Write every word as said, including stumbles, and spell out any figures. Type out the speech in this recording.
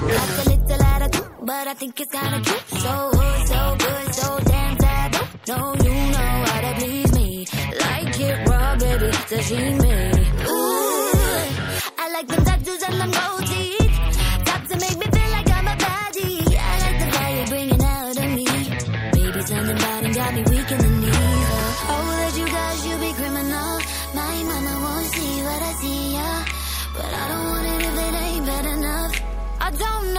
Like a little attitude, but I think it's kinda cute. So hood, so good, so damn taboo. No, you know how to please me. Like it raw, baby, sashimi me. Ooh, I like them tattoos and them gold teeth. Top to make me feel like I'm a baddie. I like the fire bringing out of me. Baby, something bad and got me weak in the knees. Oh, that you guys, you be criminal. My mama won't see what I see, yeah. But I don't want it if it ain't bad enough. I don't